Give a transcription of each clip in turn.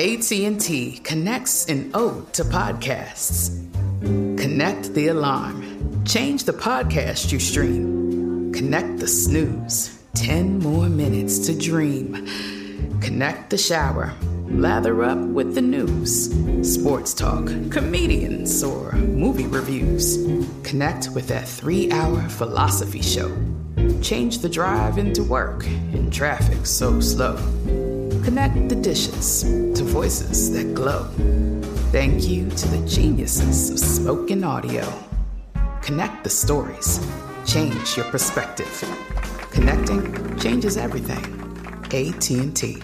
AT&T connects an ode to podcasts. Connect the alarm. Change the podcast you stream. Connect the snooze. 10 more minutes to dream. Connect the shower. Lather up with the news. Sports talk, comedians, or movie reviews. Connect with that 3-hour philosophy show. Change the drive into work in traffic so slow. Connect the dishes to voices that glow. Thank you to the geniuses of spoken audio. Connect the stories. Change your perspective. Connecting changes everything. AT&T.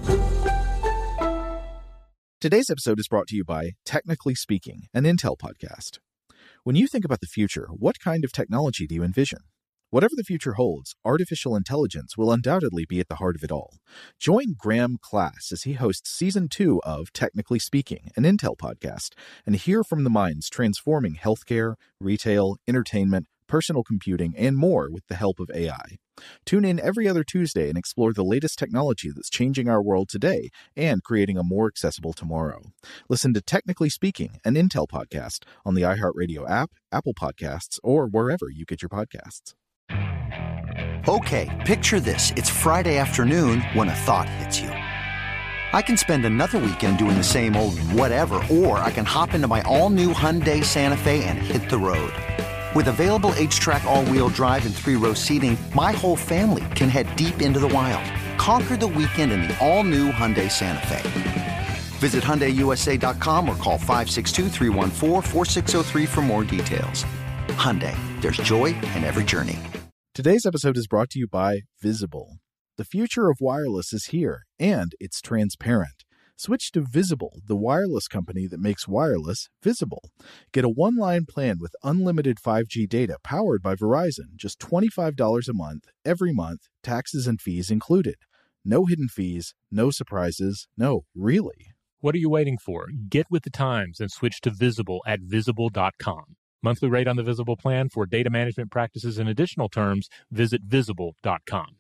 Today's episode is brought to you by Technically Speaking, an Intel podcast. When you think about the future, what kind of technology do you envision? Whatever the future holds, artificial intelligence will undoubtedly be at the heart of it all. Join Graham Class as he hosts Season 2 of Technically Speaking, an Intel podcast, and hear from the minds transforming healthcare, retail, entertainment, personal computing, and more with the help of AI. Tune in every other Tuesday and explore the latest technology that's changing our world today and creating a more accessible tomorrow. Listen to Technically Speaking, an Intel podcast on the iHeartRadio app, Apple Podcasts, or wherever you get your podcasts. Okay, picture this. It's Friday afternoon when a thought hits you. I can spend another weekend doing the same old whatever, or I can hop into my all-new Hyundai Santa Fe and hit the road. With available H-Track all-wheel drive and 3-row seating, my whole family can head deep into the wild. Conquer the weekend in the all-new Hyundai Santa Fe. Visit HyundaiUSA.com or call 562-314-4603 for more details. Hyundai, there's joy in every journey. Today's episode is brought to you by Visible. The future of wireless is here, and it's transparent. Switch to Visible, the wireless company that makes wireless visible. Get a one-line plan with unlimited 5G data powered by Verizon, just $25 a month, every month, taxes and fees included. No hidden fees, no surprises, no, really. What are you waiting for? Get with the times and switch to Visible at Visible.com. Monthly rate on the Visible plan for data management practices and additional terms, visit Visible.com.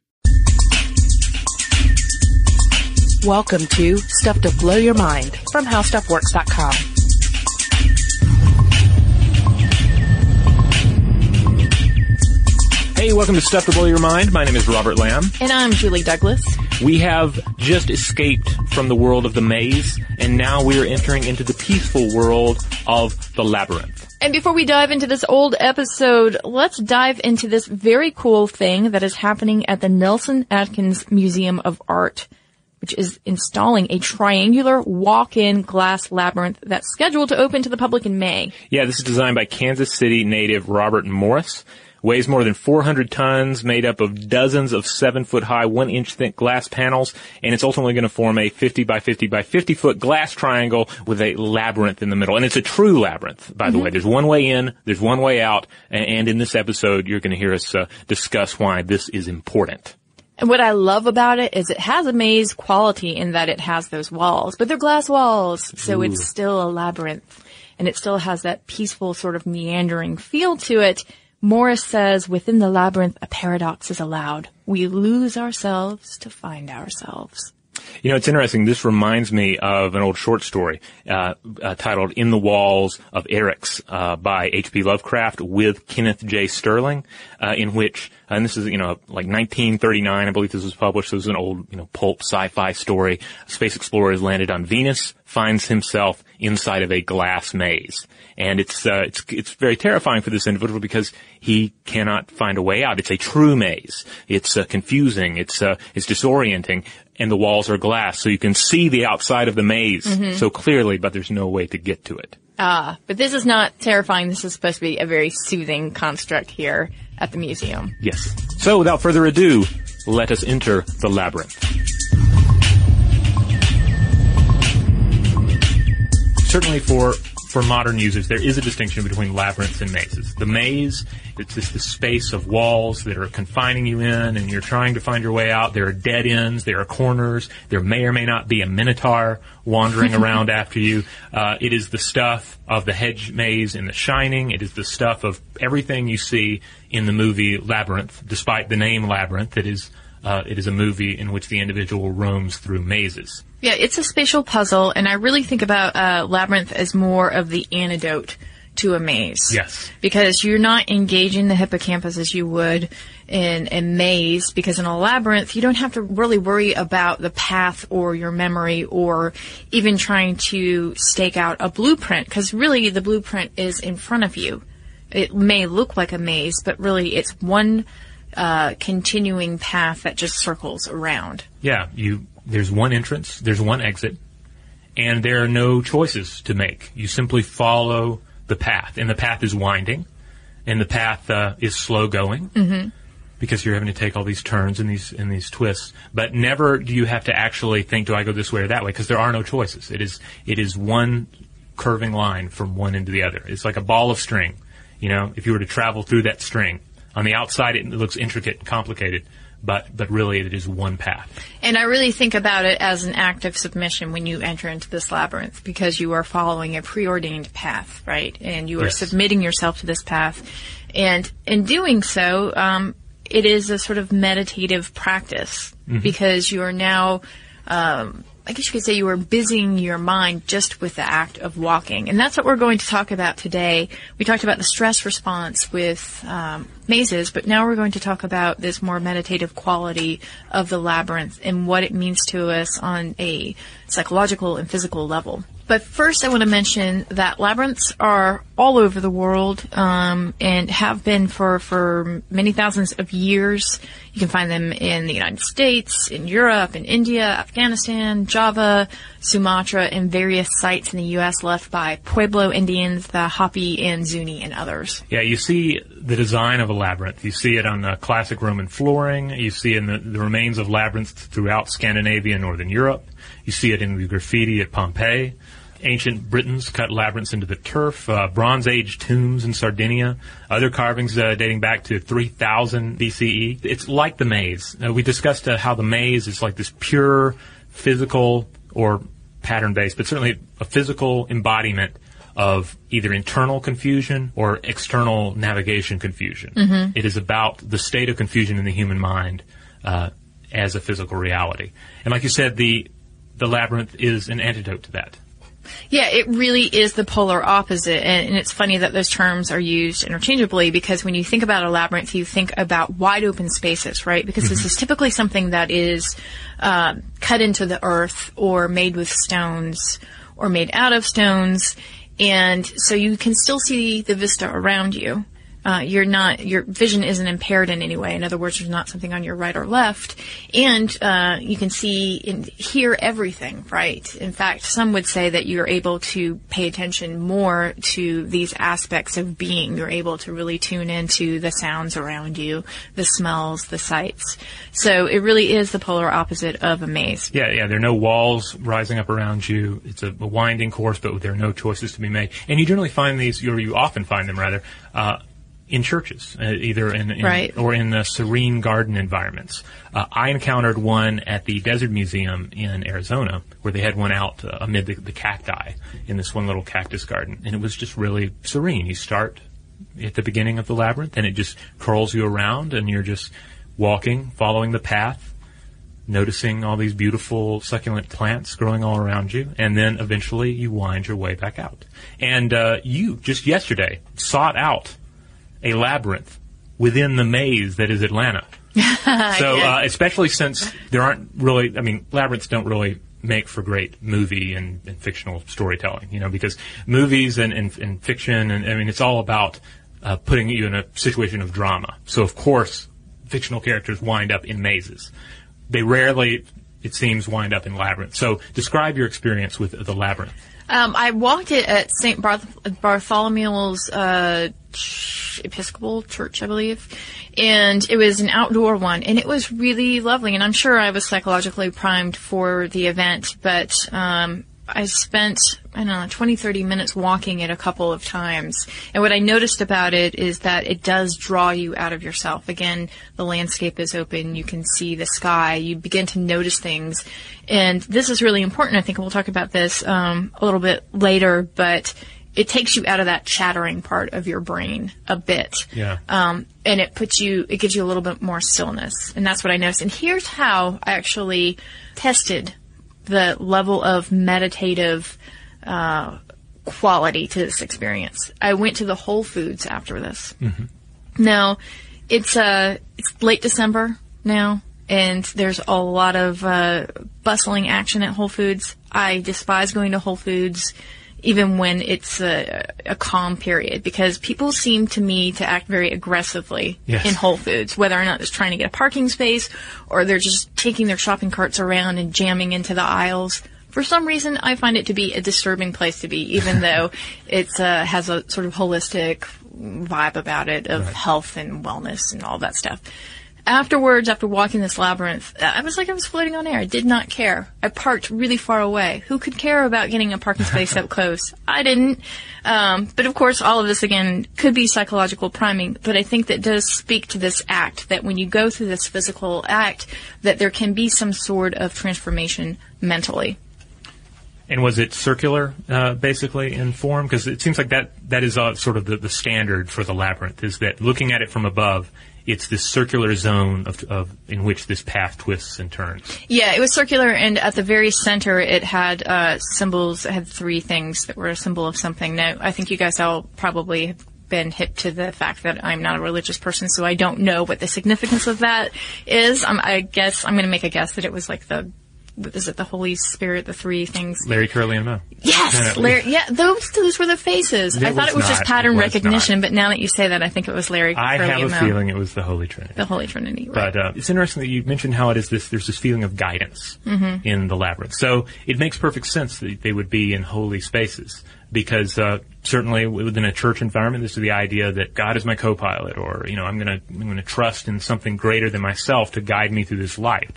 Welcome to Stuff to Blow Your Mind from HowStuffWorks.com. Hey, welcome to Stuff to Blow Your Mind. My name is Robert Lamb. And I'm Julie Douglas. We have just escaped from the world of the maze, and now we are entering into the peaceful world of the labyrinth. And before we dive into this old episode, let's dive into this very cool thing that is happening at the Nelson Atkins Museum of Art, which is installing a triangular walk-in glass labyrinth that's scheduled to open to the public in May. Yeah, this is designed by Kansas City native Robert Morris. Weighs more than 400 tons, made up of dozens of 7-foot-high, 1-inch thick glass panels, and it's ultimately going to form a 50 by 50 by 50-foot glass triangle with a labyrinth in the middle. And it's a true labyrinth, by the way. There's one way in, there's one way out, and in this episode, you're going to hear us discuss why this is important. And what I love about it is it has a maze quality in that it has those walls, but they're glass walls, so it's still a labyrinth. And it still has that peaceful sort of meandering feel to it. Morris says, within the labyrinth, a paradox is allowed. We lose ourselves to find ourselves. You know, it's interesting. This reminds me of an old short story titled In the Walls of Eryx by H.P. Lovecraft with Kenneth J. Sterling, in which, and this is, like 1939, I believe this was published. This was an old, pulp sci-fi story. A space explorer has landed on Venus, finds himself inside of a glass maze. And it's very terrifying for this individual because he cannot find a way out. It's a true maze. It's confusing. It's disorienting. And the walls are glass, so you can see the outside of the maze so clearly, but there's no way to get to it. But this is not terrifying. This is supposed to be a very soothing construct here at the museum. Yes. So without further ado, let us enter the labyrinth. Certainly for modern users, there is a distinction between labyrinths and mazes. The maze, it's just the space of walls that are confining you in, and you're trying to find your way out. There are dead ends. There are corners. There may or may not be a minotaur wandering around after you. It is the stuff of the hedge maze in The Shining. It is the stuff of everything you see in the movie Labyrinth, despite the name Labyrinth. It is It is a movie in which the individual roams through mazes. Yeah, it's a spatial puzzle, and I really think about Labyrinth as more of the antidote to a maze. Yes. Because you're not engaging the hippocampus as you would in a maze, because in a labyrinth, you don't have to really worry about the path or your memory or even trying to stake out a blueprint, because really the blueprint is in front of you. It may look like a maze, but really it's one continuing path that just circles around. Yeah, there's one entrance, there's one exit, and there are no choices to make. You simply follow the path, and the path is winding, and the path is slow going, because you're having to take all these turns and these twists. But never do you have to actually think, do I go this way or that way? Because there are no choices. It is one curving line from one end to the other. It's like a ball of string. If you were to travel through that string, on the outside it looks intricate and complicated, but really it is one path. And I really think about it as an act of submission when you enter into this labyrinth, because you are following a preordained path, right? And you are submitting yourself to this path. And in doing so, it is a sort of meditative practice, because you are now, I guess you could say you are busying your mind just with the act of walking. And that's what we're going to talk about today. We talked about the stress response with mazes, but now we're going to talk about this more meditative quality of the labyrinth and what it means to us on a psychological and physical level. But first, I want to mention that labyrinths are all over the world, and have been for many thousands of years. You can find them in the United States, in Europe, in India, Afghanistan, Java, Sumatra, and various sites in the U.S. left by Pueblo Indians, the Hopi and Zuni, and others. Yeah, you see the design of a labyrinth. You see it on the classic Roman flooring. You see it in the remains of labyrinths throughout Scandinavia and Northern Europe. You see it in the graffiti at Pompeii. Ancient Britons cut labyrinths into the turf, Bronze Age tombs in Sardinia, other carvings dating back to 3000 BCE. It's like the maze. We discussed how the maze is like this pure physical or pattern-based, but certainly a physical embodiment of either internal confusion or external navigation confusion. It is about the state of confusion in the human mind as a physical reality. And like you said, the labyrinth is an antidote to that. Yeah, it really is the polar opposite, and it's funny that those terms are used interchangeably, because when you think about a labyrinth, you think about wide open spaces, right? Because this is typically something that is cut into the earth or made with stones or made out of stones, and so you can still see the vista around you. Your vision isn't impaired in any way. In other words, there's not something on your right or left. And you can see and hear everything, right? In fact, some would say that you're able to pay attention more to these aspects of being. You're able to really tune into the sounds around you, the smells, the sights. So it really is the polar opposite of a maze. Yeah, there are no walls rising up around you. It's a winding course, but there are no choices to be made. And you generally find these, or you often find them rather, in churches, either in right. or in serene garden environments. I encountered one at the Desert Museum in Arizona, where they had one out amid the cacti in this one little cactus garden, and it was just really serene. You start at the beginning of the labyrinth, and it just curls you around, and you're just walking, following the path, noticing all these beautiful succulent plants growing all around you, and then eventually you wind your way back out. And you, just yesterday, sought out a labyrinth within the maze that is Atlanta. So, especially since there aren't really, labyrinths don't really make for great movie and fictional storytelling, because movies and fiction, it's all about putting you in a situation of drama. So, of course, fictional characters wind up in mazes. They rarely, it seems, wind up in labyrinths. So, describe your experience with the labyrinth. I walked it at St. Bartholomew's Episcopal Church, I believe, and it was an outdoor one, and it was really lovely, and I'm sure I was psychologically primed for the event, but I spent, 20, 30 minutes walking it a couple of times, and what I noticed about it is that it does draw you out of yourself. Again, the landscape is open, you can see the sky, you begin to notice things, and this is really important. I think we'll talk about this a little bit later, but it takes you out of that chattering part of your brain a bit. Yeah. And it gives you a little bit more stillness. And that's what I noticed. And here's how I actually tested the level of meditative, quality to this experience. I went to the Whole Foods after this. Mm-hmm. Now, it's late December now, and there's a lot of bustling action at Whole Foods. I despise going to Whole Foods even when it's a calm period, because people seem to me to act very aggressively in Whole Foods, whether or not it's trying to get a parking space or they're just taking their shopping carts around and jamming into the aisles. For some reason, I find it to be a disturbing place to be, even though it has a sort of holistic vibe about it of health and wellness and all that stuff. Afterwards, after walking this labyrinth, I was like I was floating on air. I did not care. I parked really far away. Who could care about getting a parking space up close? I didn't. But of course, all of this, again, could be psychological priming, but I think that does speak to this act, that when you go through this physical act, that there can be some sort of transformation mentally. And was it circular, basically, in form? Because it seems like that is sort of the standard for the labyrinth, is that looking at it from above, it's this circular zone of in which this path twists and turns. Yeah, it was circular, and at the very center, it had symbols. It had 3 things that were a symbol of something. Now, I think you guys all probably have been hip to the fact that I'm not a religious person, so I don't know what the significance of that is. I guess I'm going to make a guess that it was like the Holy Spirit, the 3 things? Larry, Curly, and Moe. Yes! Larry, yeah, those were the faces. I thought it was just pattern recognition, but now that you say that, I think it was Larry, Curly, and Moe. I have a feeling it was the Holy Trinity. The Holy Trinity, right. But it's interesting that you mentioned how there's this feeling of guidance in the labyrinth. So it makes perfect sense that they would be in holy spaces, because certainly within a church environment, this is the idea that God is my co-pilot, or I'm going to trust in something greater than myself to guide me through this life.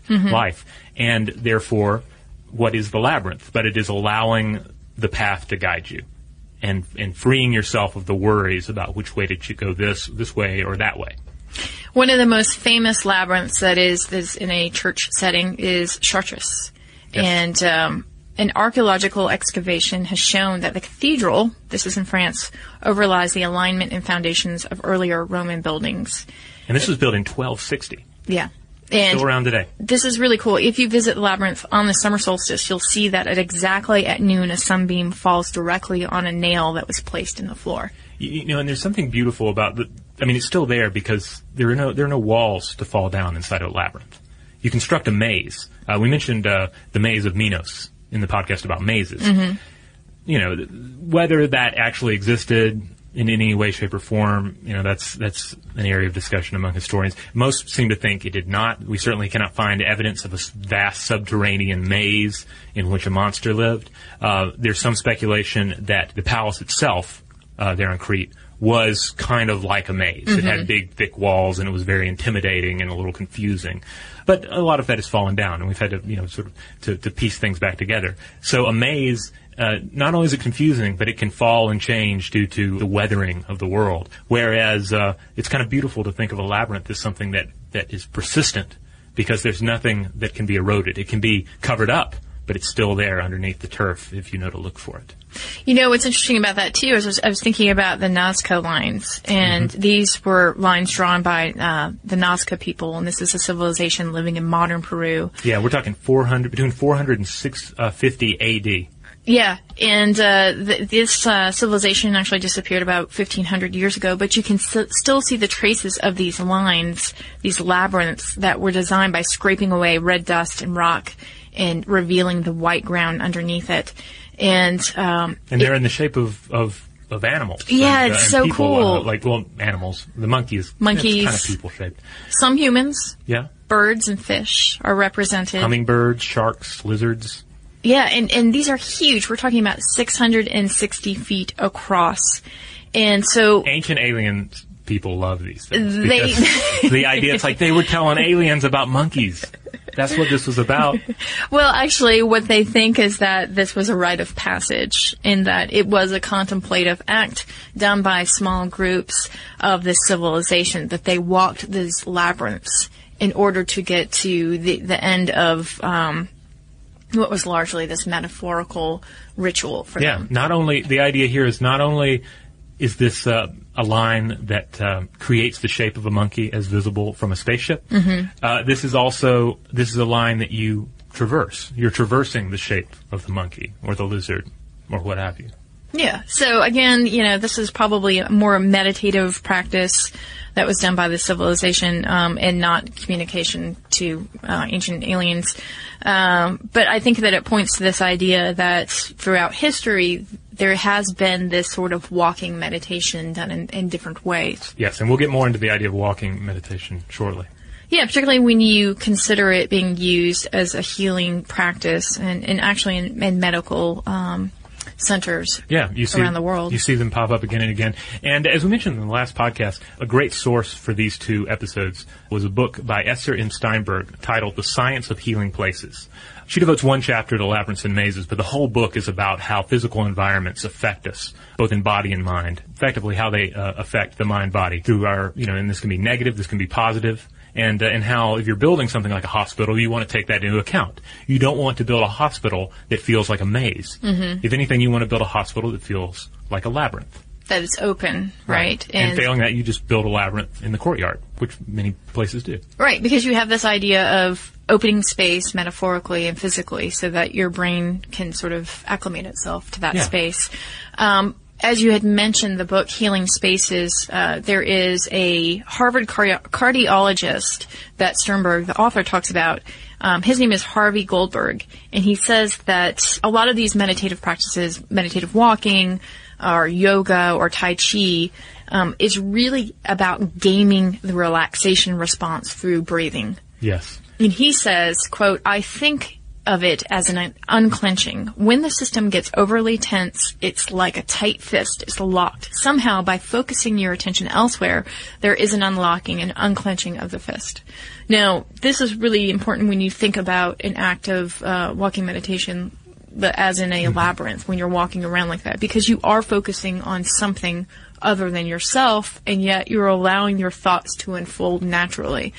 And therefore, what is the labyrinth? But it is allowing the path to guide you, and freeing yourself of the worries about which way did you go, this way or that way. One of the most famous labyrinths that is in a church setting is Chartres. Yes. And an archaeological excavation has shown that the cathedral, this is in France, overlies the alignment and foundations of earlier Roman buildings. And this was built in 1260. Yeah. And still around today. This is really cool. If you visit the labyrinth on the summer solstice, you'll see that exactly at noon, a sunbeam falls directly on a nail that was placed in the floor. And there's something beautiful about it's still there because there are no walls to fall down inside a labyrinth. You construct a maze. We mentioned the maze of Minos in the podcast about mazes. Whether that actually existed in any way, shape, or form, that's an area of discussion among historians. Most seem to think it did not. We certainly cannot find evidence of a vast subterranean maze in which a monster lived. There's some speculation that the palace itself, there on Crete, was kind of like a maze. It had big, thick walls, and it was very intimidating and a little confusing. But a lot of that has fallen down, and we've had to, sort of to piece things back together. So a maze, not only is it confusing, but it can fall and change due to the weathering of the world. Whereas it's kind of beautiful to think of a labyrinth as something that is persistent, because there's nothing that can be eroded. It can be covered up, but it's still there underneath the turf if you know to look for it. What's interesting about that, too, is I was thinking about the Nazca lines, and these were lines drawn by the Nazca people, and this is a civilization living in modern Peru. Yeah, we're talking between 400 and 650 A.D. Yeah, and this civilization actually disappeared about 1,500 years ago, but you can still see the traces of these lines, these labyrinths that were designed by scraping away red dust and rock and revealing the white ground underneath it. And they're in the shape of animals. Yeah, it's so people, cool. Animals. The monkeys. Monkeys. It's kind of people-shaped. Some humans. Yeah. Birds and fish are represented. Hummingbirds, sharks, lizards. Yeah, and these are huge. We're talking about 660 feet across. And so... Ancient alien people love these things. The idea, it's like they were telling aliens about monkeys. That's what this was about. Well, actually, what they think is that this was a rite of passage, in that it was a contemplative act done by small groups of this civilization, that they walked these labyrinths in order to get to the end of what was largely this metaphorical ritual for them. The idea here is not only is this a line that creates the shape of a monkey as visible from a spaceship, this is a line that you traverse. You're traversing the shape of the monkey or the lizard or what have you. Yeah. So again, this is probably a more meditative practice that was done by the civilization, and not communication to ancient aliens. But I think that it points to this idea that throughout history, there has been this sort of walking meditation done in different ways. Yes, and we'll get more into the idea of walking meditation shortly. Yeah, particularly when you consider it being used as a healing practice and actually in medical centers around the world. You see them pop up again and again. And as we mentioned in the last podcast, a great source for these two episodes was a book by Esther M. Steinberg titled The Science of Healing Places. She devotes one chapter to labyrinths and mazes, but the whole book is about how physical environments affect us, both in body and mind, effectively how they affect the mind-body through our, and this can be negative, this can be positive. And how if you're building something like a hospital, you want to take that into account. You don't want to build a hospital that feels like a maze. Mm-hmm. If anything, you want to build a hospital that feels like a labyrinth. That is open, right? And failing that, you just build a labyrinth in the courtyard, which many places do. Right, because you have this idea of opening space metaphorically and physically so that your brain can sort of acclimate itself to that space. As you had mentioned, the book Healing Spaces, there is a Harvard cardiologist that Sternberg, the author, talks about. His name is Harvey Goldberg, and he says that a lot of these meditative practices, meditative walking, or yoga, or Tai Chi, is really about gaming the relaxation response through breathing. Yes. And he says, quote, "I think of it as an unclenching. When the system gets overly tense, it's like a tight fist. It's locked. Somehow, by focusing your attention elsewhere, there is an unlocking and unclenching of the fist." Now, this is really important when you think about an act of walking meditation, but as in a labyrinth, when you're walking around like that, because you are focusing on something other than yourself, and yet you're allowing your thoughts to unfold naturally.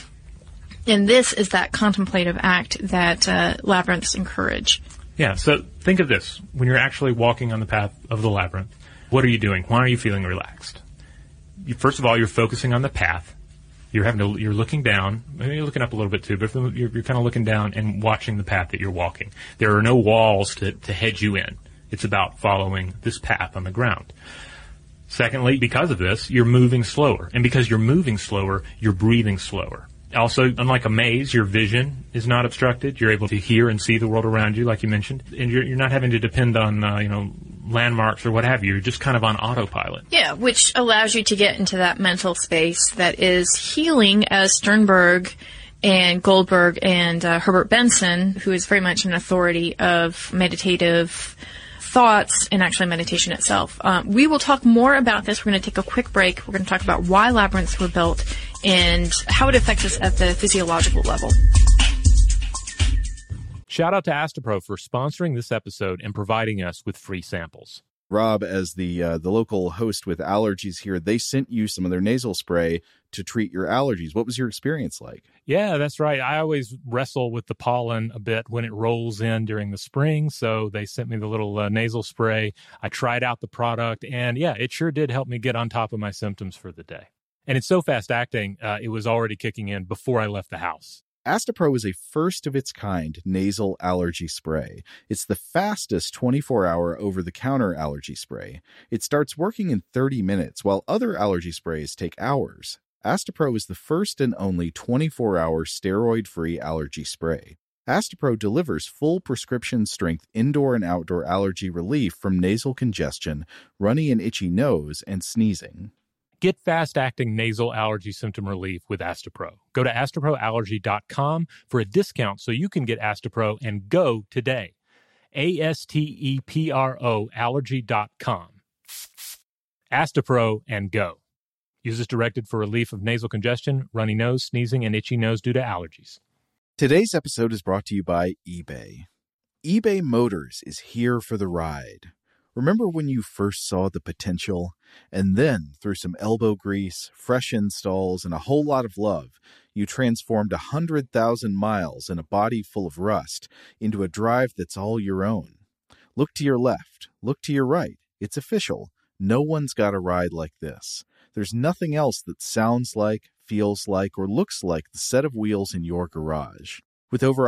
And this is that contemplative act that labyrinths encourage. Yeah, so think of this. When you're actually walking on the path of the labyrinth, what are you doing? Why are you feeling relaxed? First of all, you're focusing on the path. You're looking down. Maybe you're looking up a little bit too, but you're kind of looking down and watching the path that you're walking. There are no walls to hedge you in. It's about following this path on the ground. Secondly, because of this, you're moving slower. And because you're moving slower, you're breathing slower. Also, unlike a maze, your vision is not obstructed. You're able to hear and see the world around you, like you mentioned. And you're not having to depend on, landmarks or what have you. You're just kind of on autopilot. Yeah, which allows you to get into that mental space that is healing, as Sternberg and Goldberg and Herbert Benson, who is very much an authority of meditative thoughts and actually meditation itself. We will talk more about this. We're going to take a quick break. We're going to talk about why labyrinths were built and how it affects us at the physiological level. Shout out to Astepro for sponsoring this episode and providing us with free samples. Rob, as the local host with allergies here, they sent you some of their nasal spray to treat your allergies. What was your experience like? Yeah, that's right. I always wrestle with the pollen a bit when it rolls in during the spring, so they sent me the little nasal spray. I tried out the product, and yeah, it sure did help me get on top of my symptoms for the day. And it's so fast-acting, it was already kicking in before I left the house. Astepro is a first-of-its-kind nasal allergy spray. It's the fastest 24-hour over-the-counter allergy spray. It starts working in 30 minutes, while other allergy sprays take hours. Astepro is the first and only 24-hour steroid-free allergy spray. Astepro delivers full prescription-strength indoor and outdoor allergy relief from nasal congestion, runny and itchy nose, and sneezing. Get fast-acting nasal allergy symptom relief with Astepro. Go to asteproallergy.com for a discount so you can get Astepro and go today. ASTEPRO allergy.com. Astepro and go. Use as directed for relief of nasal congestion, runny nose, sneezing, and itchy nose due to allergies. Today's episode is brought to you by eBay. eBay Motors is here for the ride. Remember when you first saw the potential? And then, through some elbow grease, fresh installs, and a whole lot of love, you transformed 100,000 miles and a body full of rust into a drive that's all your own. Look to your left. Look to your right. It's official. No one's got a ride like this. There's nothing else that sounds like, feels like, or looks like the set of wheels in your garage. With over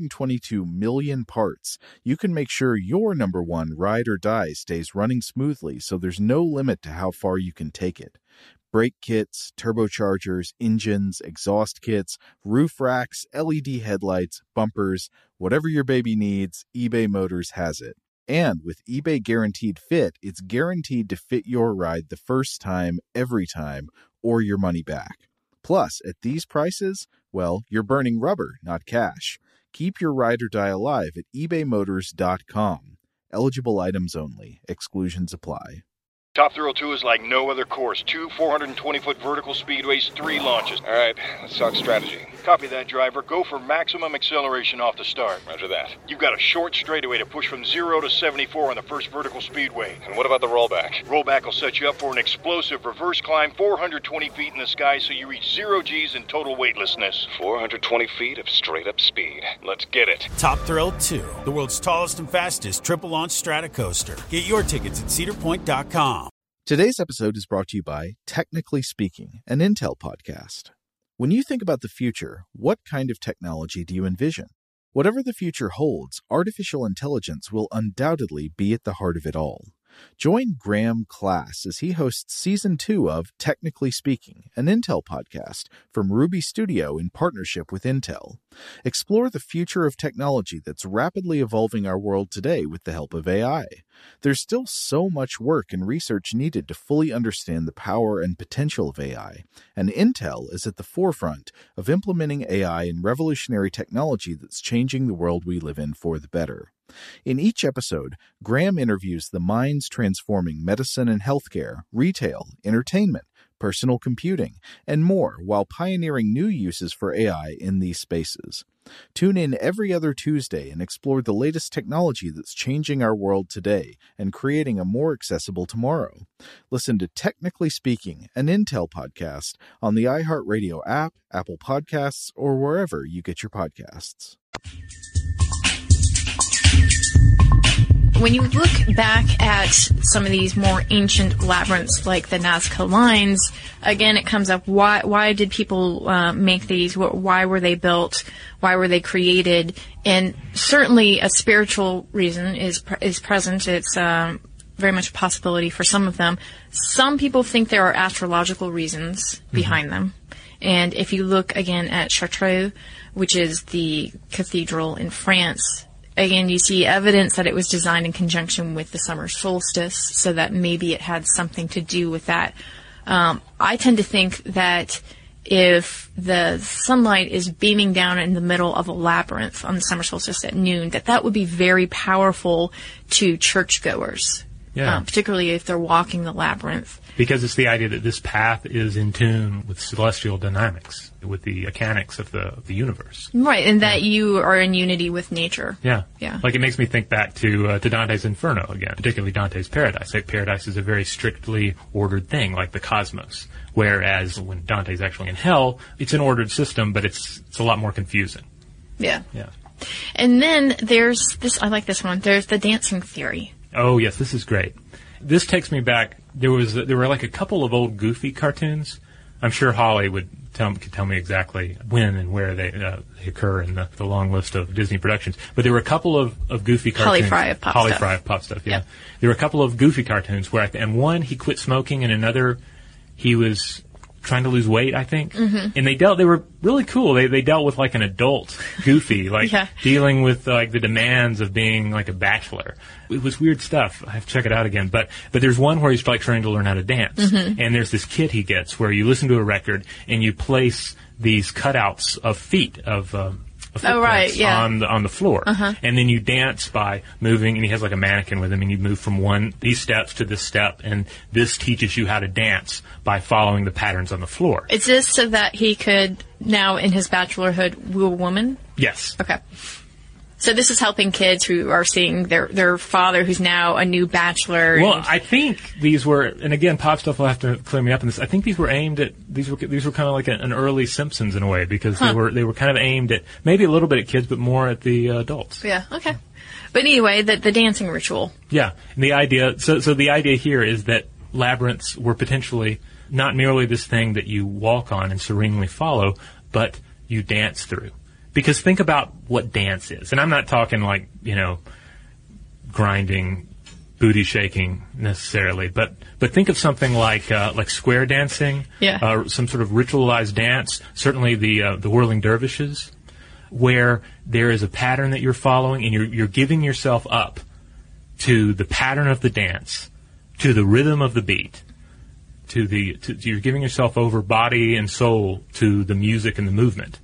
122 million parts, you can make sure your number one ride or die stays running smoothly, so there's no limit to how far you can take it. Brake kits, turbochargers, engines, exhaust kits, roof racks, LED headlights, bumpers, whatever your baby needs, eBay Motors has it. And with eBay Guaranteed Fit, it's guaranteed to fit your ride the first time, every time, or your money back. Plus, at these prices, well, you're burning rubber, not cash. Keep your ride or die alive at ebaymotors.com. Eligible items only. Exclusions apply. Top Thrill 2 is like no other course. 2 420-foot vertical speedways, 3 launches. All right, let's talk strategy. Copy that, driver. Go for maximum acceleration off the start. Roger that. You've got a short straightaway to push from 0 to 74 on the first vertical speedway. And what about the rollback? Rollback will set you up for an explosive reverse climb 420 feet in the sky so you reach 0 G's in total weightlessness. 420 feet of straight-up speed. Let's get it. Top Thrill 2, the world's tallest and fastest triple-launch stratocoaster. Get your tickets at cedarpoint.com. Today's episode is brought to you by Technically Speaking, an Intel podcast. When you think about the future, what kind of technology do you envision? Whatever the future holds, artificial intelligence will undoubtedly be at the heart of it all. Join Graham Class as he hosts Season 2 of Technically Speaking, an Intel podcast from Ruby Studio in partnership with Intel. Explore the future of technology that's rapidly evolving our world today with the help of AI. There's still so much work and research needed to fully understand the power and potential of AI, and Intel is at the forefront of implementing AI in revolutionary technology that's changing the world we live in for the better. In each episode, Graham interviews the minds transforming medicine and healthcare, retail, entertainment, personal computing, and more while pioneering new uses for AI in these spaces. Tune in every other Tuesday and explore the latest technology that's changing our world today and creating a more accessible tomorrow. Listen to Technically Speaking, an Intel podcast on the iHeartRadio app, Apple Podcasts, or wherever you get your podcasts. When you look back at some of these more ancient labyrinths like the Nazca lines, again, it comes up, why did people make these? Why were they built? Why were they created? And certainly a spiritual reason is present. It's very much a possibility for some of them. Some people think there are astrological reasons behind them. And if you look again at Chartres, which is the cathedral in France, again, you see evidence that it was designed in conjunction with the summer solstice, so that maybe it had something to do with that. I tend to think that if the sunlight is beaming down in the middle of a labyrinth on the summer solstice at noon, that would be very powerful to churchgoers, particularly if they're walking the labyrinth. Because it's the idea that this path is in tune with celestial dynamics, with the mechanics of the universe. Right, and that you are in unity with nature. Yeah. Yeah. Like, it makes me think back to Dante's Inferno again, particularly Dante's Paradise. Like, Paradise is a very strictly ordered thing, like the cosmos. Whereas when Dante's actually in hell, it's an ordered system, but it's a lot more confusing. Yeah. Yeah. And then there's this, I like this one, there's the dancing theory. Oh, yes, this is great. This takes me back. There were like a couple of old Goofy cartoons. I'm sure Holly could tell me exactly when and where they occur in the long list of Disney productions. But there were a couple of Goofy cartoons. Holly Fry of Pop Stuff, yeah. Yep. There were a couple of Goofy cartoons and one he quit smoking, and another he was trying to lose weight, I think. Mm-hmm. And they were really cool. They dealt with like an adult Goofy, like dealing with like the demands of being like a bachelor. It was weird stuff. I have to check it out again. But there's one where he's like trying to learn how to dance. Mm-hmm. And there's this kit he gets where you listen to a record and you place these cutouts of feet of footprints on the floor. Uh-huh. And then you dance by moving, and he has like a mannequin with him, and you move from these steps to this step, and this teaches you how to dance by following the patterns on the floor. Is this so that he could now, in his bachelorhood, woo a woman? Yes. Okay. So this is helping kids who are seeing their father, who's now a new bachelor. Well, I think these were, and again, Pop Stuff will have to clear me up on this. I think these were aimed at these were kind of like an early Simpsons in a way, because they were kind of aimed at maybe a little bit at kids, but more at the adults. Yeah. Okay. But anyway, the dancing ritual. Yeah, and the idea. So the idea here is that labyrinths were potentially not merely this thing that you walk on and serenely follow, but you dance through. Because think about what dance is. And I'm not talking like, grinding, booty shaking necessarily, but think of something like square dancing, some sort of ritualized dance, certainly the whirling dervishes, where there is a pattern that you're following and you're giving yourself up to the pattern of the dance, to the rhythm of the beat, you're giving yourself over body and soul to the music and the movement.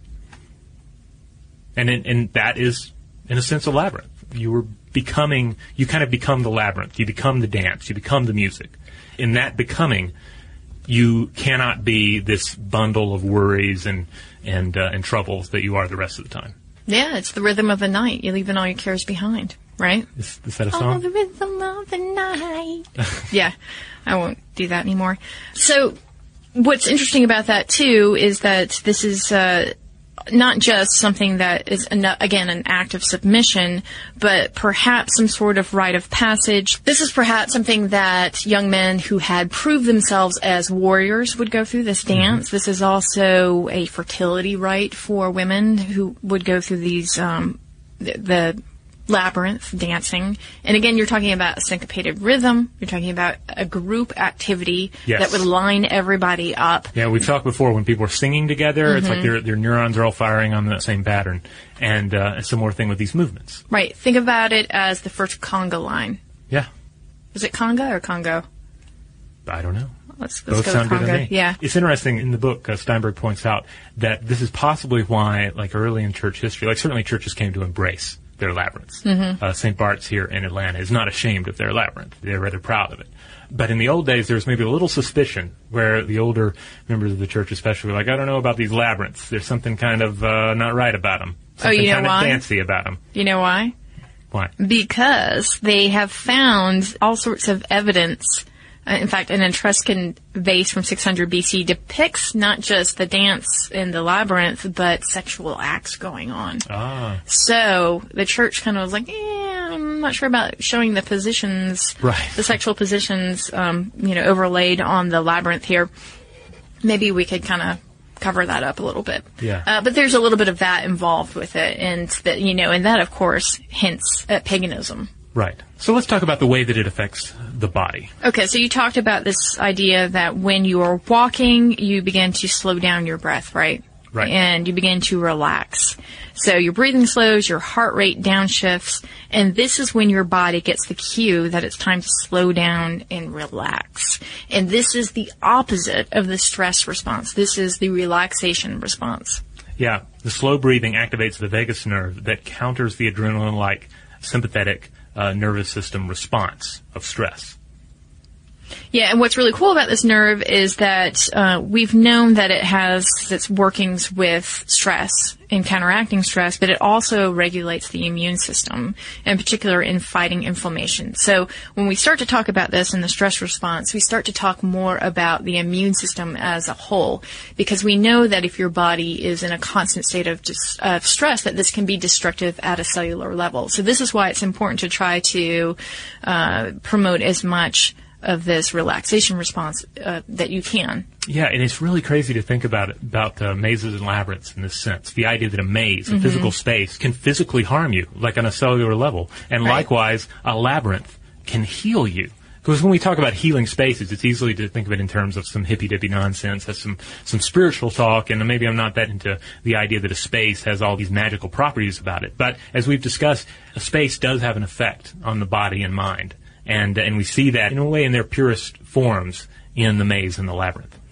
And that is, in a sense, a labyrinth. You kind of become the labyrinth. You become the dance. You become the music. In that becoming, you cannot be this bundle of worries and troubles that you are the rest of the time. Yeah, it's the rhythm of the night. You're leaving all your cares behind, right? Is that a song? Oh, the rhythm of the night. Yeah, I won't do that anymore. So what's interesting about that, too, is that this is not just something that is, again, an act of submission, but perhaps some sort of rite of passage. This is perhaps something that young men who had proved themselves as warriors would go through, this dance. Mm-hmm. This is also a fertility rite for women who would go through these, the labyrinth dancing. And again, you're talking about a syncopated rhythm. You're talking about a group activity that would line everybody up. Yeah, we've talked before when people are singing together, it's like their neurons are all firing on the same pattern. And a similar thing with these movements. Right. Think about it as the first conga line. Yeah. Is it conga or Congo? I don't know. Let's Both go sound with good to conga. me. Yeah. It's interesting, in the book, Steinberg points out that this is possibly why, like early in church history, like certainly churches came to embrace their labyrinths. Mm-hmm. St. Bart's here in Atlanta is not ashamed of their labyrinth. They're rather proud of it. But in the old days, there was maybe a little suspicion where the older members of the church especially were like, I don't know about these labyrinths. There's something kind of not right about them. Something you know kind why? of fancy about them. You know why? Why? Because they have found all sorts of evidence. In fact, an Etruscan vase from 600 BC depicts not just the dance in the labyrinth, but sexual acts going on. Ah. So the church kind of was like, I'm not sure about showing the positions, the sexual positions, overlaid on the labyrinth here. Maybe we could kind of cover that up a little bit. Yeah. But there's a little bit of that involved with it, and that, and that, of course, hints at paganism. Right. So let's talk about the way that it affects the body. Okay, so you talked about this idea that when you are walking, you begin to slow down your breath, right? Right. And you begin to relax. So your breathing slows, your heart rate downshifts, and this is when your body gets the cue that it's time to slow down and relax. And this is the opposite of the stress response. This is the relaxation response. Yeah. The slow breathing activates the vagus nerve that counters the adrenaline-like sympathetic nervous system response of stress. Yeah, and what's really cool about this nerve is that we've known that it has its workings with stress in counteracting stress, but it also regulates the immune system, in particular in fighting inflammation. So when we start to talk about this in the stress response, we start to talk more about the immune system as a whole, because we know that if your body is in a constant state of stress, that this can be destructive at a cellular level. So this is why it's important to try to promote as much of this relaxation response that you can. Yeah, and it's really crazy to think about mazes and labyrinths in this sense. The idea that a maze, a physical space, can physically harm you, like on a cellular level. And likewise, a labyrinth can heal you. Because when we talk about healing spaces, it's easy to think of it in terms of some hippy-dippy nonsense, as some spiritual talk, and maybe I'm not that into the idea that a space has all these magical properties about it. But as we've discussed, a space does have an effect on the body and mind. And we see that, in a way, in their purest forms in the maze and the labyrinth.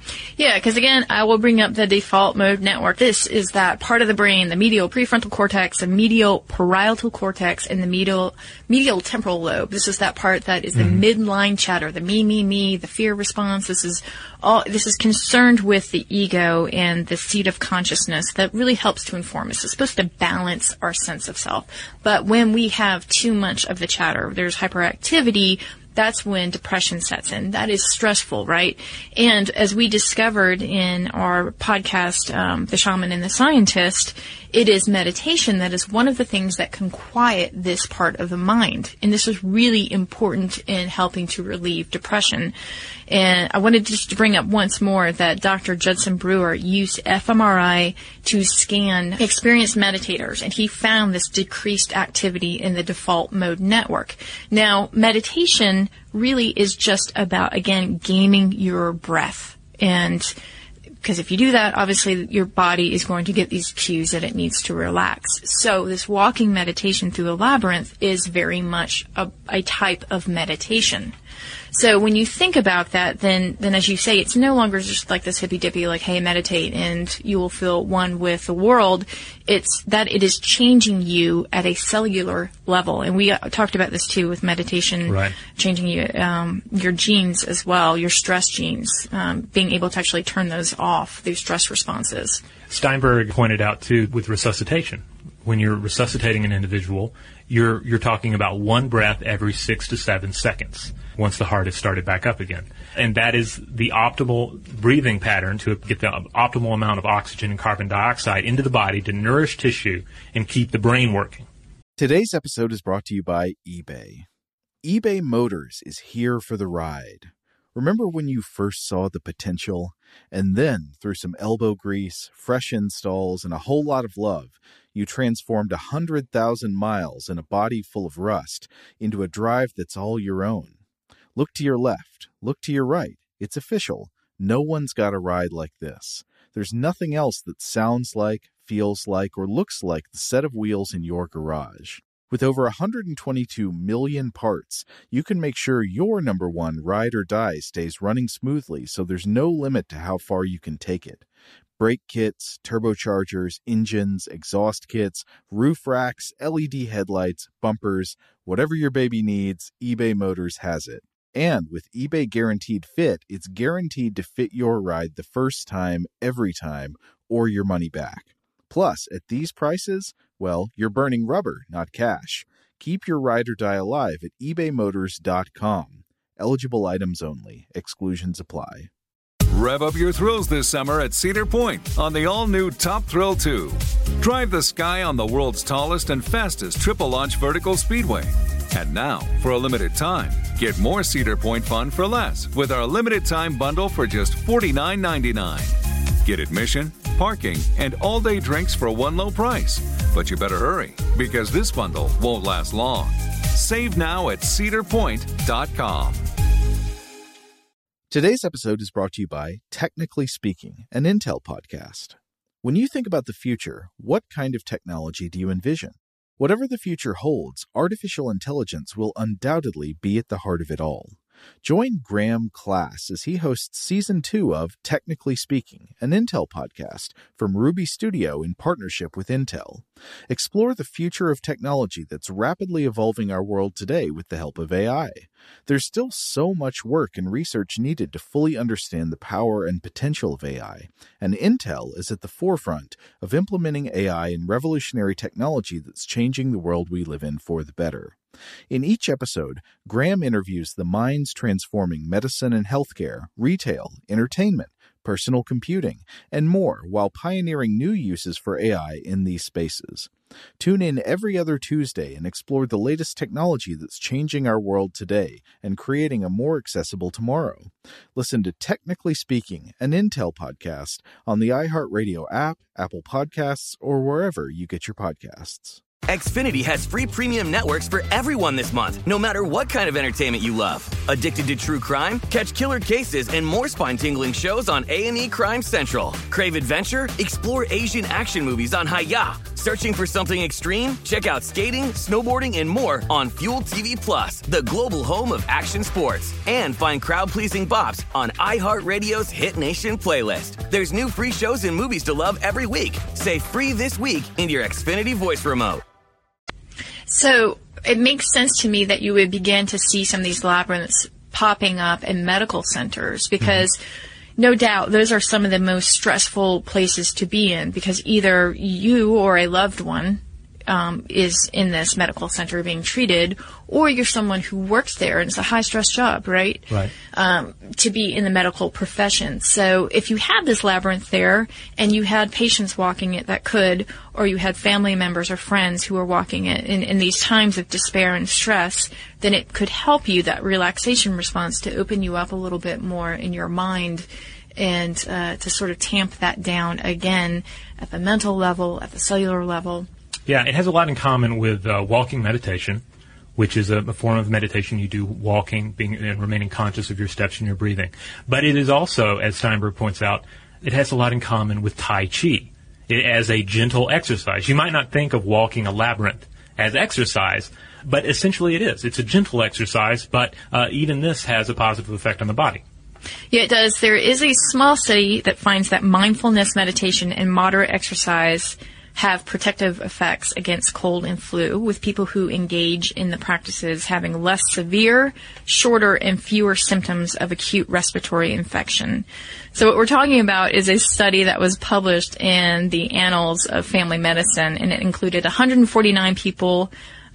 Yeah, because again, I will bring up the default mode network. This is that part of the brain, the medial prefrontal cortex, the medial parietal cortex, and the medial temporal lobe. This is that part that is the midline chatter, the me, the fear response. This is concerned with the ego and the seat of consciousness that really helps to inform us. It's supposed to balance our sense of self. But when we have too much of the chatter, there's hyperactivity, that's when depression sets in. That is stressful, right? And as we discovered in our podcast, The Shaman and the Scientist, it is meditation that is one of the things that can quiet this part of the mind. And this is really important in helping to relieve depression. And I wanted just to bring up once more that Dr. Judson Brewer used fMRI to scan experienced meditators, and he found this decreased activity in the default mode network. Now, meditation really is just about, again, gaming your breath. And because if you do that, obviously your body is going to get these cues that it needs to relax. So this walking meditation through the labyrinth is very much a type of meditation. So when you think about that, then as you say, it's no longer just like this hippy-dippy, like, hey, meditate and you will feel one with the world. It's that it is changing you at a cellular level. And we talked about this too with meditation, right. Changing you, your genes as well, your stress genes, being able to actually turn those off, these stress responses. Steinberg pointed out too with resuscitation. When you're resuscitating an individual, you're talking about one breath every 6 to 7 seconds once the heart has started back up again. And that is the optimal breathing pattern to get the optimal amount of oxygen and carbon dioxide into the body to nourish tissue and keep the brain working. Today's episode is brought to you by eBay. eBay Motors is here for the ride. Remember when you first saw the potential? And then, through some elbow grease, fresh installs, and a whole lot of love, you transformed 100,000 miles and a body full of rust into a drive that's all your own. Look to your left. Look to your right. It's official. No one's got a ride like this. There's nothing else that sounds like, feels like, or looks like the set of wheels in your garage. With over 122 million parts, you can make sure your number one ride or die stays running smoothly, so there's no limit to how far you can take it. Brake kits, turbochargers, engines, exhaust kits, roof racks, LED headlights, bumpers, whatever your baby needs, eBay Motors has it. And with eBay Guaranteed Fit, it's guaranteed to fit your ride the first time, every time, or your money back. Plus, at these prices, well, you're burning rubber, not cash. Keep your ride or die alive at ebaymotors.com. Eligible items only. Exclusions apply. Rev up your thrills this summer at Cedar Point on the all-new Top Thrill 2. Drive the sky on the world's tallest and fastest triple-launch vertical speedway. And now, for a limited time, get more Cedar Point fun for less with our limited-time bundle for just $49.99. Get admission, parking, and all-day drinks for one low price. But you better hurry, because this bundle won't last long. Save now at cedarpoint.com. Today's episode is brought to you by Technically Speaking, an Intel podcast. When you think about the future, what kind of technology do you envision? Whatever the future holds, artificial intelligence will undoubtedly be at the heart of it all. Join Graham Class as he hosts Season 2 of Technically Speaking, an Intel podcast from Ruby Studio in partnership with Intel. Explore the future of technology that's rapidly evolving our world today with the help of AI. There's still so much work and research needed to fully understand the power and potential of AI, and Intel is at the forefront of implementing AI in revolutionary technology that's changing the world we live in for the better. In each episode, Graham interviews the minds transforming medicine and healthcare, retail, entertainment, personal computing, and more while pioneering new uses for AI in these spaces. Tune in every other Tuesday and explore the latest technology that's changing our world today and creating a more accessible tomorrow. Listen to Technically Speaking, an Intel podcast on the iHeartRadio app, Apple Podcasts, or wherever you get your podcasts. Xfinity has free premium networks for everyone this month, no matter what kind of entertainment you love. Addicted to true crime? Catch killer cases and more spine-tingling shows on A&E Crime Central. Crave adventure? Explore Asian action movies on Hi-Ya. Searching for something extreme? Check out skating, snowboarding, and more on Fuel TV Plus, the global home of action sports. And find crowd-pleasing bops on iHeartRadio's Hit Nation playlist. There's new free shows and movies to love every week. Say free this week in your Xfinity voice remote. So it makes sense to me that you would begin to see some of these labyrinths popping up in medical centers because no doubt those are some of the most stressful places to be in because either you or a loved one is in this medical center being treated, or you're someone who works there, and it's a high-stress job, right? Right. To be in the medical profession. So if you had this labyrinth there, and you had patients walking it that could, or you had family members or friends who were walking it in these times of despair and stress, then it could help you, that relaxation response, to open you up a little bit more in your mind and to sort of tamp that down again at the mental level, at the cellular level. Yeah, it has a lot in common with walking meditation, which is a form of meditation you do walking, being and remaining conscious of your steps and your breathing. But it is also, as Steinberg points out, it has a lot in common with Tai Chi as a gentle exercise. You might not think of walking a labyrinth as exercise, but essentially it is. It's a gentle exercise, but even this has a positive effect on the body. Yeah, it does. There is a small study that finds that mindfulness meditation and moderate exercise have protective effects against cold and flu, with people who engage in the practices having less severe, shorter, and fewer symptoms of acute respiratory infection. So what we're talking about is a study that was published in the Annals of Family Medicine, and it included 149 people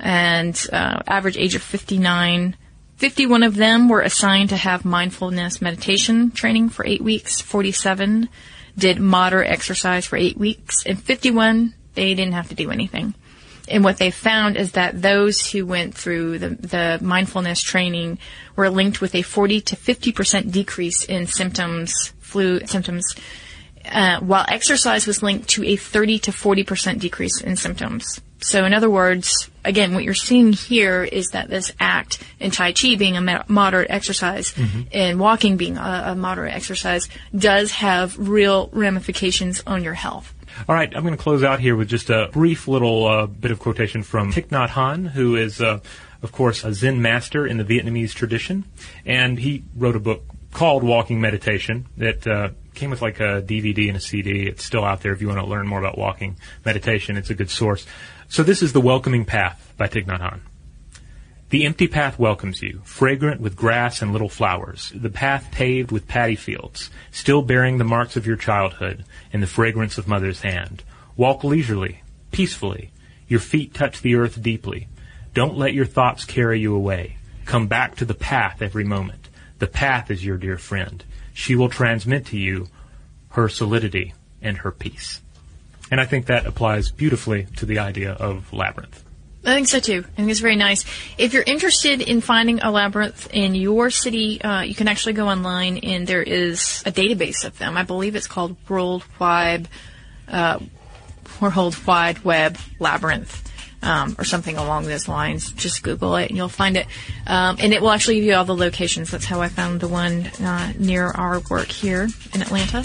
and average age of 59. 51 of them were assigned to have mindfulness meditation training for 8 weeks. 47 did moderate exercise for 8 weeks, and 51, they didn't have to do anything. And what they found is that those who went through the mindfulness training were linked with a 40 to 50% decrease in symptoms, flu symptoms, while exercise was linked to a 30 to 40% decrease in symptoms. So in other words, again, what you're seeing here is that this act in Tai Chi being a moderate exercise and walking being a moderate exercise does have real ramifications on your health. All right, I'm going to close out here with just a brief little bit of quotation from Thich Nhat Hanh, who is, of course, a Zen master in the Vietnamese tradition. And he wrote a book called Walking Meditation that came with like a DVD and a CD. It's still out there if you want to learn more about walking meditation. It's a good source. So this is The Welcoming Path by Thich Nhat Hanh. The empty path welcomes you, fragrant with grass and little flowers, the path paved with paddy fields, still bearing the marks of your childhood and the fragrance of mother's hand. Walk leisurely, peacefully. Your feet touch the earth deeply. Don't let your thoughts carry you away. Come back to the path every moment. The path is your dear friend. She will transmit to you her solidity and her peace. And I think that applies beautifully to the idea of labyrinth. I think so too. I think it's very nice. If you're interested in finding a labyrinth in your city, you can actually go online and there is a database of them. I believe it's called World Wide Web Labyrinth, or something along those lines. Just Google it and you'll find it. And it will actually give you all the locations. That's how I found the one near our work here in Atlanta.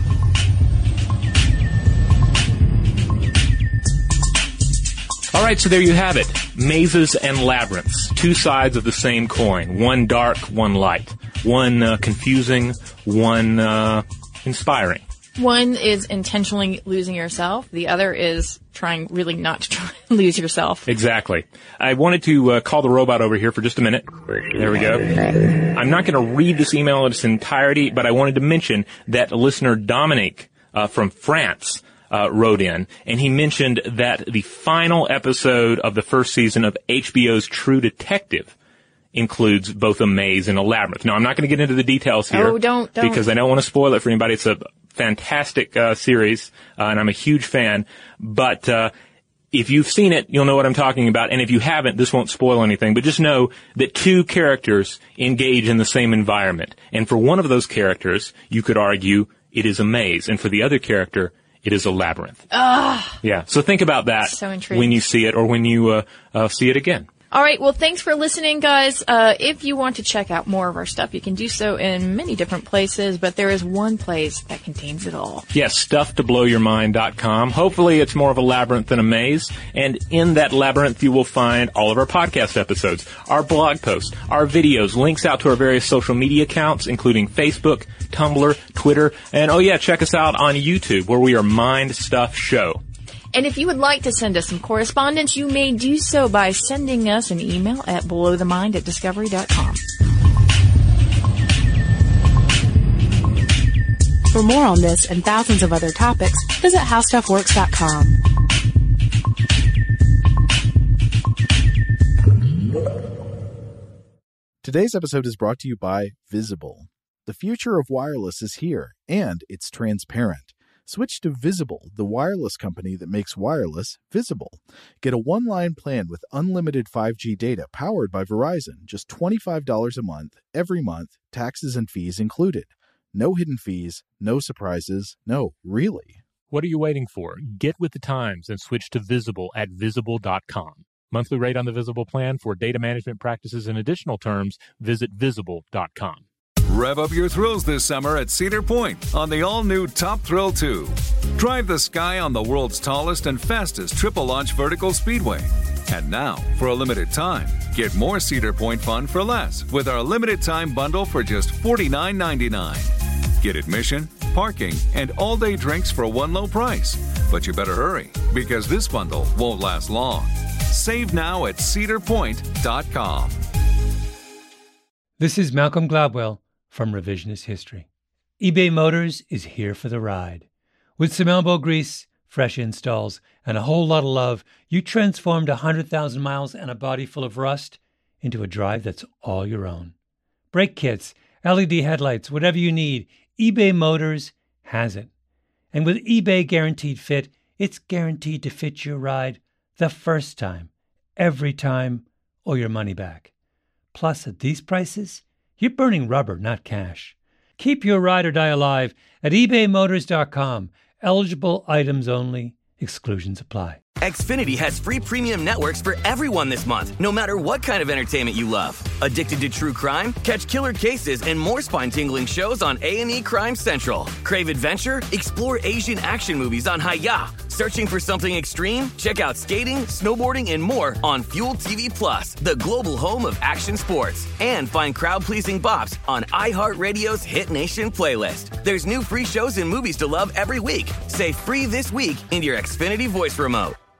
All right, so there you have it. Mazes and labyrinths, two sides of the same coin. One dark, one light. One confusing, one inspiring. One is intentionally losing yourself. The other is trying really not to try and lose yourself. Exactly. I wanted to call the robot over here for just a minute. There we go. I'm not going to read this email in its entirety, but I wanted to mention that listener Dominic from France wrote in, and he mentioned that the final episode of the first season of HBO's True Detective includes both a maze and a labyrinth. Now, I'm not going to get into the details here. Oh, don't. Because I don't want to spoil it for anybody. It's a fantastic series, and I'm a huge fan. But if you've seen it, you'll know what I'm talking about. And if you haven't, this won't spoil anything. But just know that two characters engage in the same environment. And for one of those characters, you could argue it is a maze. And for the other character, it is a labyrinth. Ah. Yeah. So think about that So intriguing. when you see it or when you see it again. All right, well, thanks for listening, guys. If you want to check out more of our stuff, you can do so in many different places, but there is one place that contains it all. Yes, StuffToBlowYourMind.com. Hopefully it's more of a labyrinth than a maze, and in that labyrinth you will find all of our podcast episodes, our blog posts, our videos, links out to our various social media accounts, including Facebook, Tumblr, Twitter, and check us out on YouTube, where we are Mind Stuff Show. And if you would like to send us some correspondence, you may do so by sending us an email at blowthemind@discovery.com. For more on this and thousands of other topics, visit howstuffworks.com. Today's episode is brought to you by Visible. The future of wireless is here, and it's transparent. Switch to Visible, the wireless company that makes wireless visible. Get a one-line plan with unlimited 5G data powered by Verizon, just $25 a month, every month, taxes and fees included. No hidden fees, no surprises, no, really. What are you waiting for? Get with the times and switch to Visible at Visible.com. Monthly rate on the Visible plan for data management practices and additional terms, visit Visible.com. Rev up your thrills this summer at Cedar Point on the all-new Top Thrill 2. Drive the sky on the world's tallest and fastest triple-launch vertical speedway. And now, for a limited time, get more Cedar Point fun for less with our limited-time bundle for just $49.99. Get admission, parking, and all-day drinks for one low price. But you better hurry, because this bundle won't last long. Save now at cedarpoint.com. This is Malcolm Gladwell from Revisionist History. eBay Motors is here for the ride. With some elbow grease, fresh installs, and a whole lot of love, you transformed 100,000 miles and a body full of rust into a drive that's all your own. Brake kits, LED headlights, whatever you need, eBay Motors has it. And with eBay Guaranteed Fit, it's guaranteed to fit your ride the first time, every time, or your money back. Plus, at these prices, you're burning rubber, not cash. Keep your ride or die alive at ebaymotors.com. Eligible items only. Exclusions apply. Xfinity has free premium networks for everyone this month, no matter what kind of entertainment you love. Addicted to true crime? Catch killer cases and more spine-tingling shows on A&E Crime Central. Crave adventure? Explore Asian action movies on Hi-Ya. Searching for something extreme? Check out skating, snowboarding, and more on Fuel TV Plus, the global home of action sports. And find crowd-pleasing bops on iHeartRadio's Hit Nation playlist. There's new free shows and movies to love every week. Say free this week in your Xfinity voice remote.